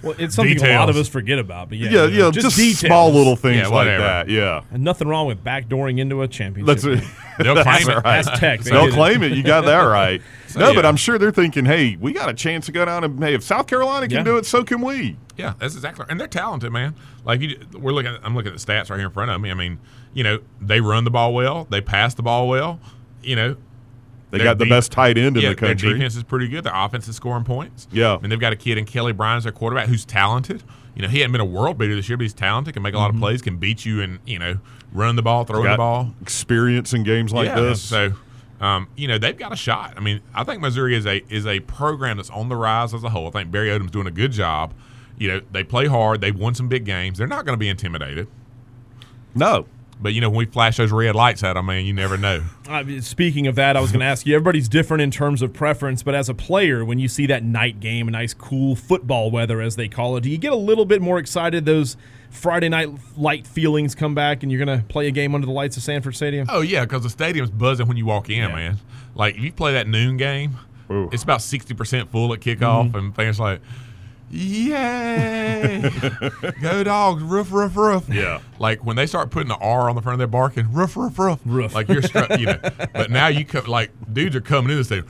C: Well, it's something
B: Details.
C: a lot of us forget about. But yeah,
A: Yeah,
C: you know,
A: yeah,
C: just,
A: just,
C: details.
A: small little things
B: Yeah,
A: like
B: whatever.
A: that. Yeah,
C: And nothing wrong with backdooring into a championship.
A: that's
C: game.
A: it.
B: They'll claim it.
C: That's tech. They
A: They'll
C: did it.
A: claim it. You got that right.
B: So,
A: no, but
B: yeah.
A: I'm sure they're thinking, hey, we got a chance to go down and hey, if South Carolina can
C: Yeah.
A: do it, so can we.
B: Yeah, that's exactly right. And they're talented, man. Like you, we're looking. At, I'm looking at the stats right here in front of me. I mean, you know, they run the ball well. They pass the ball well. You know,
A: They
B: their
A: got the
B: de-
A: best tight end in
B: yeah,
A: the country.
B: Their defense is pretty good. Their offense is scoring points.
A: Yeah.
B: and they've got a kid in Kelly Bryant as their quarterback who's talented. You know, he hadn't been a world beater this year, but he's talented. Can make a lot of plays. Can beat you and you know, run the ball, throwing
A: Got
B: the ball.
A: experience in games like
B: yeah.
A: this.
B: So, um, you know, they've got a shot. I mean, I think Missouri is a is a program that's on the rise as a whole. I think Barry Odom's doing a good job. You know, they play hard. They've won some big games. They're not going to be intimidated.
A: no,
B: But, you know, when we flash those red lights at them, man, you never know.
C: Uh, speaking of that, I was going to ask you, everybody's different in terms of preference, but as a player, when you see that night game, a nice cool football weather, as they call it, do you get a little bit more excited those Friday night light feelings come back and you're going to play a game under the lights of Sanford Stadium?
B: Oh, yeah, because the stadium's buzzing when you walk in,
C: Yeah.
B: man. Like, if you play that noon game,
A: Ooh.
B: it's about sixty percent full at kickoff,
C: Mm-hmm.
B: and fans like, yay, go dogs, roof, roof, roof.
A: Yeah.
B: Like, when they start putting the R on the front of their barking, roof, roof, roof.
C: Roof.
B: Like, you're struck, you know. But now you come, like, dudes are coming in the stadium.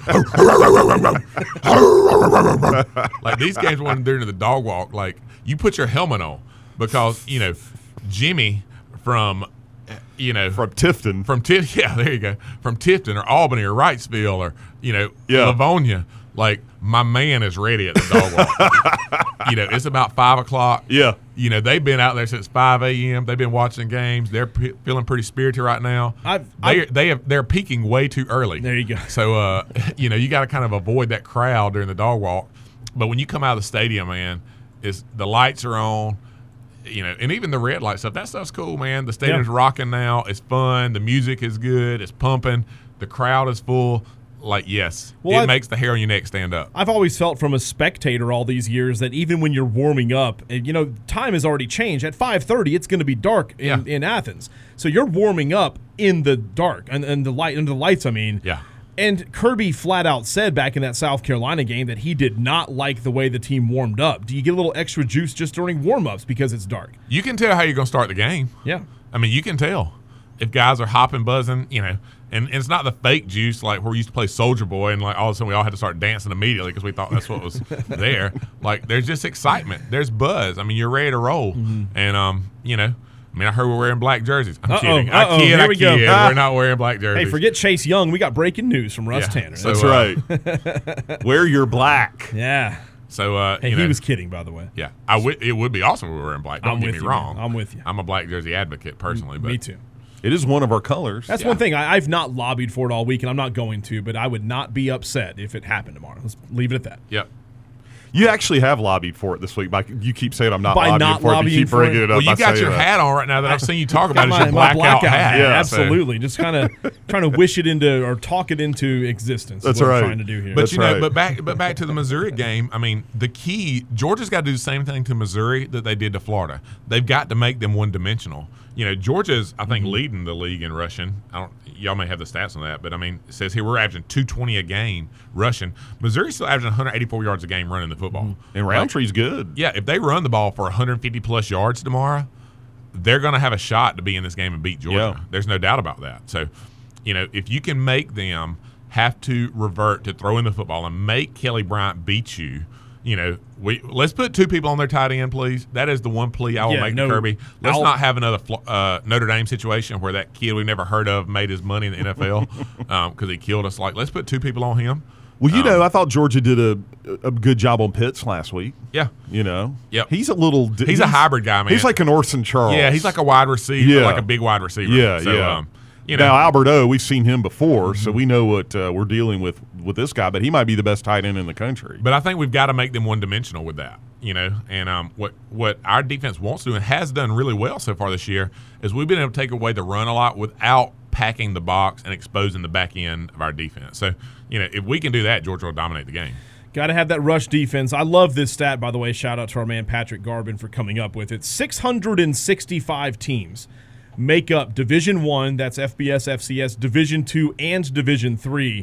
B: Like, these games when during the dog walk, like, you put your helmet on because, you know, Jimmy from, you know,
A: from Tifton.
B: from Tif- yeah, there you go, from Tifton or Albany or Wrightsville or you know
A: Yeah.
B: Livonia. Like my man is ready at the dog walk. You know, it's about five o'clock.
A: Yeah.
B: You know, they've been out there since five a.m. They've been watching games. They're p- feeling pretty spirited right now.
C: I've-
B: they
C: I've-
B: they have, they're peaking way too early.
C: There you go.
B: So uh, you know, you got to kind of avoid that crowd during the dog walk. But when you come out of the stadium, man, is the lights are on. You know, and even the red light stuff, that stuff's cool, man. The stadium's
C: Yeah.
B: rocking now. It's fun. The music is good. It's pumping. The crowd is full. Like, yes,
C: Well,
B: it
C: I-
B: makes the hair on your neck stand up.
C: I've always felt from a spectator all these years that even when you're warming up, and, you know, time has already changed. At five thirty, it's going to be dark in,
B: Yeah.
C: in Athens. So you're warming up in the dark and, and the light under the lights, I mean.
B: Yeah.
C: And Kirby flat out said back in that South Carolina game that he did not like the way the team warmed up. Do you get a little extra juice just during warm-ups because it's dark?
B: You can tell how you're going to start the game.
C: Yeah.
B: I mean, you can tell if guys are hopping, buzzing, you know, and, and it's not the fake juice like where we used to play Soldier Boy and like all of a sudden we all had to start dancing immediately because we thought that's what was there. Like, there's just excitement. There's buzz. I mean, you're ready to roll.
C: Mm-hmm.
B: And, um, you know, I mean, I heard we're wearing black jerseys. I'm
C: Uh-oh,
B: kidding.
C: uh-oh,
B: I kid,
C: here
B: I
C: we go.
B: kid.
C: Ah.
B: We're not wearing black jerseys.
C: Hey, forget Chase Young. We got breaking news from Russ
B: Yeah.
C: Tanner.
B: So,
A: That's
B: uh,
A: right. Wear your black.
C: yeah.
B: So, uh,
C: Hey,
B: you
C: he
B: know,
C: was kidding, by the way.
B: yeah, I w- it would be awesome if we were wearing black. Don't
C: I'm
B: get
C: with
B: me
C: you,
B: wrong.
C: man. I'm with you.
B: I'm a black jersey advocate personally, but
C: Me too.
A: It is one of our colors.
C: That's
B: Yeah.
C: one thing. I, I've not lobbied for it all week, and I'm not going to, but I would not be upset if it happened tomorrow. Let's leave it at that.
B: Yep.
A: You actually have lobbied for it this week. By, you keep saying I'm not
C: By
A: lobbying
C: not
A: for it.
C: lobbying
A: You keep
C: for
A: bringing
C: it?
A: it up.
B: Well, you
A: by
B: got
A: saying
B: your
A: that.
B: hat on right now that I've seen you talk about. Is
C: my,
B: your
C: my
B: blackout hat?
A: Yeah,
B: So-
C: absolutely. Just kind of trying to wish it into or talk it into existence.
A: That's
C: is what
A: right.
C: I'm trying to do here.
B: But
A: That's
B: you know,
A: right.
B: but back, but back to the Missouri game. I mean, the key. Georgia's got to do the same thing to Missouri that they did to Florida. They've got to make them one dimensional. You know, Georgia's I think leading the league in rushing. I don't. Y'all may have the stats on that, but I mean, it says here we're averaging two twenty a game rushing. Missouri's still averaging one hundred eighty-four yards a game running the football.
A: And Roundtree's good.
B: Yeah, if they run the ball for one hundred fifty plus yards tomorrow, they're going to have a shot to be in this game and beat Georgia.
A: Yeah.
B: There's no doubt about that. So, you know, if you can make them have to revert to throwing the football and make Kelly Bryant beat you, you know, we let's put two people on their tight end, please. That is the one plea I will
C: Yeah,
B: make
C: no,
B: to Kirby. Let's
C: I'll-
B: not have another Flo- uh, Notre Dame situation where that kid we've never heard of made his money in the N F L because he killed us. Like, let's put two people on him.
A: Well, you
B: Um,
A: know, I thought Georgia did a a good job on Pitts last week.
B: Yeah.
A: You know,
B: Yep.
A: he's a little.
B: He's a hybrid guy, man.
A: He's like an Orson Charles.
B: Yeah, he's like a wide receiver,
A: Yeah.
B: like a big wide receiver.
A: Yeah,
B: so,
A: yeah.
B: Um, you know,
A: Now Albert O, we've seen him before,
B: Mm-hmm.
A: so we know what uh, we're dealing with with this guy. But he might be the best tight end in the country.
B: But I think we've got to make them one dimensional with that, you know. And um, what what our defense wants to do and has done really well so far this year is we've been able to take away the run a lot without packing the box and exposing the back end of our defense. So, you know, if we can do that, Georgia will dominate the game.
C: Got to have that rush defense. I love this stat, by the way. Shout out to our man Patrick Garvin for coming up with it. six hundred sixty-five teams make up Division One, that's F B S, F C S, Division Two, and Division Three.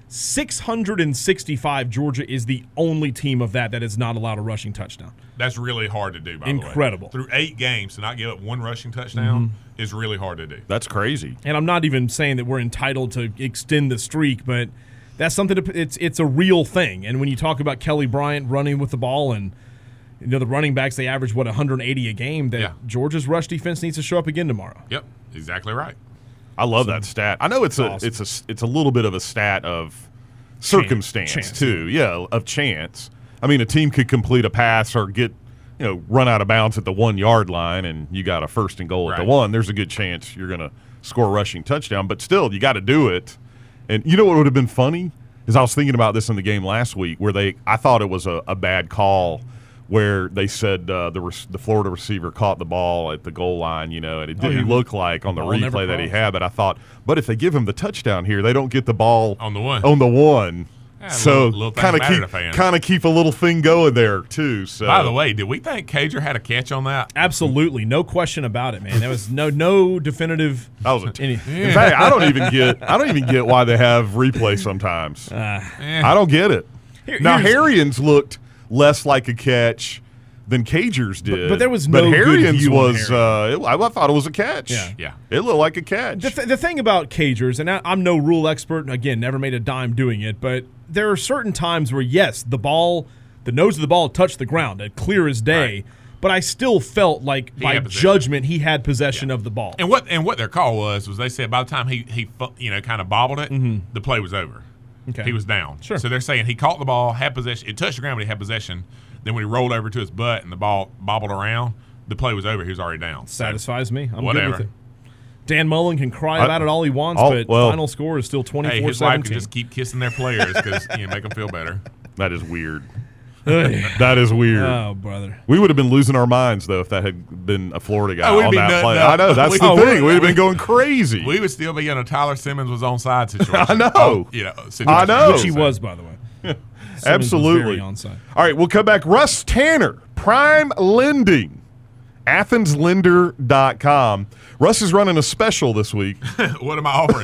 C: six hundred sixty-five, Georgia is the only team of that that is not allowed a rushing touchdown.
B: That's really hard to do, by
C: Incredible.
B: the way. Through eight games, to not give up one rushing touchdown mm-hmm. is really hard to do.
A: That's crazy.
C: And I'm not even saying that we're entitled to extend the streak, but that's something to, it's it's a real thing. And when you talk about Kelly Bryant running with the ball and you know the running backs, they average, what, one hundred eighty a game, that
B: yeah.
C: Georgia's rush defense needs to show up again tomorrow.
B: Yep, exactly right.
A: I love that stat. I know it's a
C: awesome.
A: it's a it's a little bit of a stat of circumstance
C: chance.
A: too. Yeah, of chance. I mean, a team could complete a pass or get, you know, run out of bounds at the one yard line, and you got a first and goal at
B: right.
A: the one. There's a good chance you're going to score a rushing touchdown, but still, you got to do it. And you know what would have been funny is I was thinking about this in the game last week, where they I thought it was a, a bad call, where they said uh, the the Florida receiver caught the ball at the goal line, you know, and it didn't
C: oh, yeah.
A: look like on the
C: ball never
A: replay that he
C: crossed.
A: had. But I thought, but if they give him the touchdown here, they don't get the ball
B: On the one.
A: On the one.
B: Yeah,
A: so
B: little- little things
A: kind of
B: matter
A: keep
B: to fans.
A: kind of keep a little thing going there too. So
B: By the way, did we think Cager had a catch on that?
C: Absolutely, no question about it, man. There was no no definitive.
A: that was a t-
C: any,
A: in fact, I don't even get I don't even get why they have replay sometimes.
C: uh,
B: Eh.
A: I don't get it.
C: Here-
A: now
C: here's-
A: Harrian's looked less like a catch than Cager's did,
C: but there was
A: but
C: no good
A: Harrian's
C: view on
A: was. Uh, it, I, I thought it was a catch.
C: Yeah.
B: Yeah.
A: it looked like a catch.
C: The, th- the thing about Cagers, and I, I'm no rule expert, again, never made a dime doing it, but there are certain times where, yes, the ball, the nose of the ball touched the ground, uh, clear as day,
B: Right.
C: but I still felt like
B: He
C: by
B: had possession.
C: judgment he had possession
B: Yeah.
C: of the ball.
B: And what and what their call was was they said by the time he he fu- you know kind of bobbled it, the play was over.
C: Okay.
B: He was down.
C: Sure.
B: So they're saying he caught the ball, had possession. It touched the ground, but he had possession. Then when he rolled over to his butt and the ball bobbled around, the play was over. He was already down. So,
C: Satisfies me. I'm
B: whatever.
C: good with it. Dan Mullen can cry
A: I-
C: about it all he wants,
A: all-
C: but
A: well-
C: final score is still
B: hey,
C: twenty-four
B: his wife could
C: seventeen.
B: just keep kissing their players because you know, make them feel better.
A: that is weird.
C: oh,
A: That is weird.
C: brother.
A: We would have been losing our minds though if that had been a Florida guy
B: Oh, we'd
A: on
B: be
A: that
B: nutting
A: play.
B: up.
A: I know that's
B: We-
A: the
B: oh,
A: thing.
B: we're-
A: We'd have been going crazy.
B: We would still be in a Tyler Simmons was onside situation.
A: I know.
B: Oh, you know, situation.
A: I know.
C: Which he was, by the way. Simmons was
A: Absolutely.
C: very onside.
A: All right, we'll come back. Russ Tanner, Prime Lending, athens lender dot com. Russ is running a special this week.
B: What am I offering,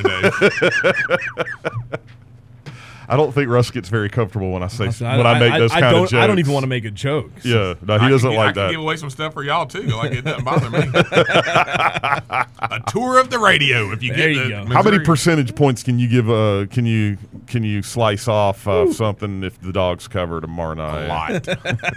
B: Dave?
A: I don't think Russ gets very comfortable when I say
C: I,
A: when I, make those
C: I
A: kind
C: don't,
A: of jokes.
C: I don't even want to make a joke.
A: Yeah, no, he
B: I
A: doesn't
B: can,
A: like
B: I can
A: that.
B: give away some stuff for y'all too. Like it doesn't bother me. A tour of the radio. If you
C: There
B: get
C: you
B: the
C: go.
A: How many
B: Missouri-
A: percentage points can you give? Uh, can you can you slice off uh, something if the dog's cover tomorrow night?
B: A lot.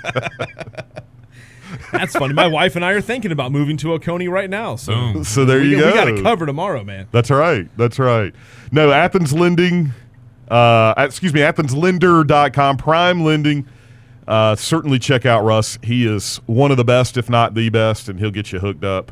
C: That's funny. My wife and I are thinking about moving to Oconee right now. So,
B: Boom.
A: So there
C: we,
A: you
C: we
A: go.
C: got it covered tomorrow, man.
A: That's right. That's right. No, Athens Lending, uh, excuse me, athens lender dot com, Prime Lending. Uh, certainly check out Russ. He is one of the best, if not the best, and he'll get you hooked up.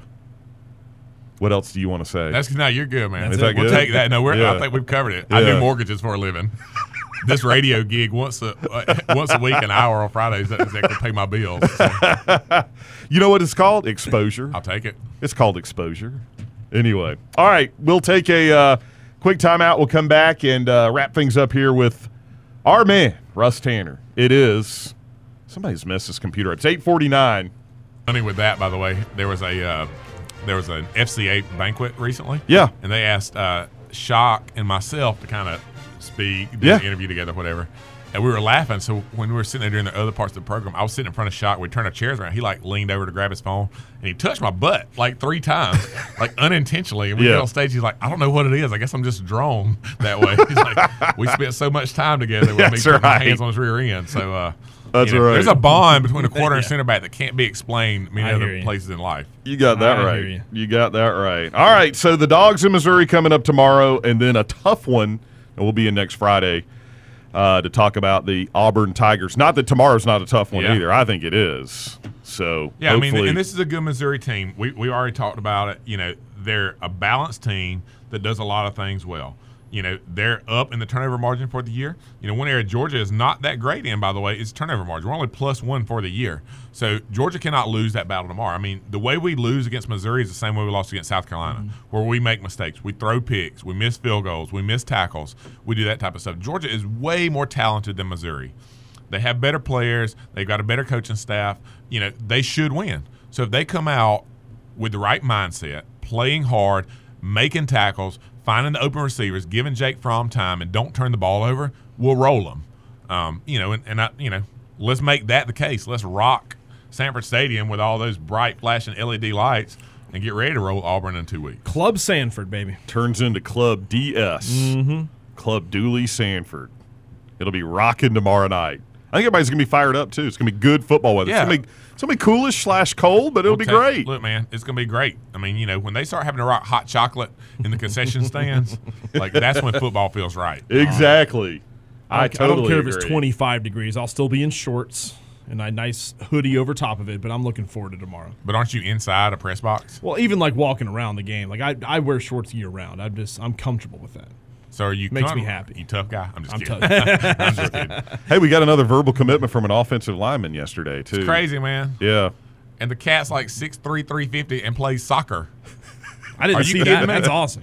A: What else do you want to say?
B: That's no, you're good, man.
C: Is that
B: we'll
A: good?
B: take that. No, we're,
A: Yeah.
B: I think we've covered it. I
A: Yeah.
B: do mortgages for a living. This radio gig once a uh, once a week, an hour on Fridays, that exactly pay my bills. So
A: You know what it's called? Exposure.
B: I'll take it.
A: It's called exposure. Anyway, all right, we'll take a uh, quick timeout. We'll come back and uh, wrap things up here with our man, Russ Tanner. It is somebody's messed this computer up. It's eight forty-nine.
B: Funny with that, by the way, there was a uh, there was an F C A banquet recently.
A: Yeah.
B: and they asked uh, Shock and myself to kind of speak, do
A: Yeah.
B: an interview together, whatever. And we were laughing. So when we were sitting there during the other parts of the program, I was sitting in front of Shock. We turned our chairs around. He like leaned over to grab his phone, and he touched my butt like three times, like unintentionally. And we
A: Yeah.
B: get on stage. He's like, "I don't know what it is. I guess I'm just drawn that way." He's like, "We spent so much time together with me
A: That's
B: putting my
A: right.
B: hands on his rear end." So uh,
A: That's
B: you know,
A: right.
B: There's a bond between a quarter and
C: Yeah.
B: center back that can't be explained many
C: I hear
B: other
C: you.
B: places in life.
A: You got that
C: I
A: right.
C: hear
A: You.
C: you.
A: got that right. All right, so the Dogs in Missouri coming up tomorrow, and then a tough one, and we'll be in next Friday uh, to talk about the Auburn Tigers. Not that tomorrow's not a tough one
B: Yeah.
A: either. I think it is. So
B: Yeah, I mean,
A: hopefully-
B: and this is a good Missouri team. We we already talked about it. You know, they're a balanced team that does a lot of things well. You know, they're up in the turnover margin for the year. You know, one area Georgia is not that great in, by the way, is turnover margin. We're only plus one for the year. So Georgia cannot lose that battle tomorrow. I mean, the way we lose against Missouri is the same way we lost against South Carolina,
C: Mm-hmm.
B: where we make mistakes. We throw picks. We miss field goals. We miss tackles. We do that type of stuff. Georgia is way more talented than Missouri. They have better players. They've got a better coaching staff. You know, they should win. So if they come out with the right mindset, playing hard, making tackles, finding the open receivers, giving Jake Fromm time, and don't turn the ball over, we'll roll them. Um, you know, and, and I, you know, let's make that the case. Let's rock Sanford Stadium with all those bright flashing L E D lights and get ready to roll Auburn in two weeks.
C: Club Sanford, baby.
A: Turns into Club D S.
C: Mm-hmm.
A: Club Dooley Sanford. It'll be rocking tomorrow night. I think everybody's going to be fired up, too. It's going to be good football weather.
B: Yeah.
A: It's going to be, it's gonna be coolish slash cold, but it'll
B: We'll
A: be
B: take-
A: great.
B: Look, man, it's going to be great. I mean, you know, when they start having to rock hot chocolate in the concession stands, like that's when football feels right.
A: Exactly. I,
C: I,
A: totally
C: I don't care
A: agree.
C: if it's twenty-five degrees. I'll still be in shorts and a nice hoodie over top of it, but I'm looking forward to tomorrow.
B: But aren't you inside a press box?
C: Well, even like walking around the game, like I, I wear shorts year round. I'm just I'm comfortable with that.
B: So are you
C: Makes
B: com-
C: me happy.
B: You tough guy? I'm just
C: I'm
B: kidding.
C: tough.
B: I'm just kidding.
A: Hey, we got another verbal commitment from an offensive lineman yesterday, too.
B: Crazy, man.
A: Yeah.
B: And the cat's like six three, three fifty and plays soccer.
C: I didn't
B: Are you
C: see
B: kidding
C: that.
B: me?
C: That's awesome.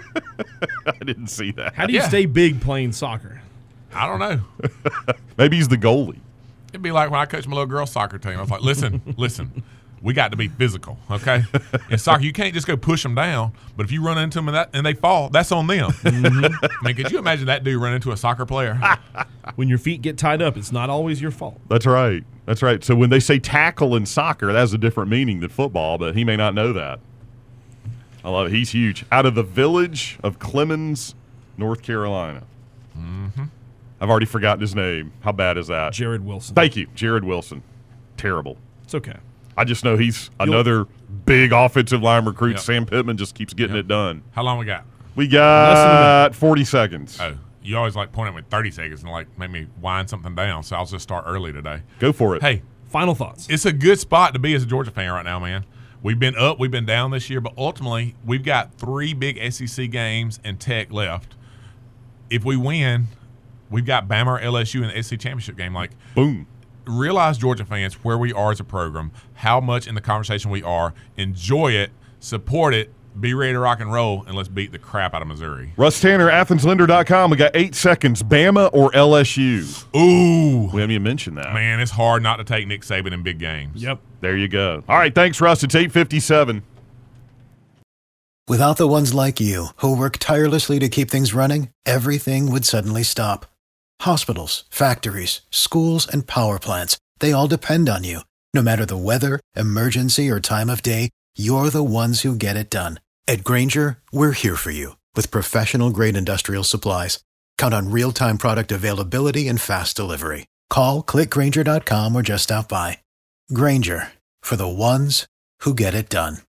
A: I didn't see that.
C: How do you
B: Yeah.
C: stay big playing soccer?
B: I don't know.
A: Maybe he's the goalie.
B: It'd be like when I coached my little girls' soccer team. I was like, listen, listen, we got to be physical, okay? In soccer, you can't just go push them down, but if you run into them and, that, and they fall, that's on them. Mm-hmm. I mean, could you imagine that dude run into a soccer player?
C: When your feet get tied up, it's not always your fault.
A: That's right. That's right. So when they say tackle in soccer, that has a different meaning than football, but he may not know that. I love it. He's huge. Out of the village of Clemens, North Carolina.
B: Mm-hmm.
A: I've already forgotten his name. How bad is that?
C: Jared Wilson.
A: Thank you. Jared Wilson. Terrible.
C: It's okay.
A: I just know he's another big offensive line recruit.
B: Yep.
A: Sam Pittman just keeps getting
B: Yep.
A: it done.
B: How long we got?
A: We
C: Less than a
A: got forty seconds.
B: Oh, you always like point at me with thirty seconds and like make me wind something down, so I'll just start early today.
A: Go for it.
B: Hey,
C: Final thoughts.
B: it's a good spot to be as a Georgia fan right now, man. We've been up, we've been down this year, but ultimately we've got three big S E C games and Tech left. If we win, we've got Bama or L S U in the S E C championship game. Like,
A: Boom.
B: realize, Georgia fans, where we are as a program, how much in the conversation we are. Enjoy it, support it, be ready to rock and roll, and let's beat the crap out of Missouri.
A: Russ Tanner, Athens Lender dot com. We got eight seconds. Bama or L S U?
B: Ooh,
A: We haven't even mentioned that.
B: man, it's hard not to take Nick Saban in big games.
C: Yep.
A: There you go. All right, thanks, Russ. It's eight fifty-seven.
D: Without the ones like you, who work tirelessly to keep things running, everything would suddenly stop. Hospitals, factories, schools, and power plants, they all depend on you. No matter the weather, emergency, or time of day, you're the ones who get it done. At Grainger, we're here for you with professional-grade industrial supplies. Count on real-time product availability and fast delivery. Call, click Grainger dot com, or just stop by. Grainger, for the ones who get it done.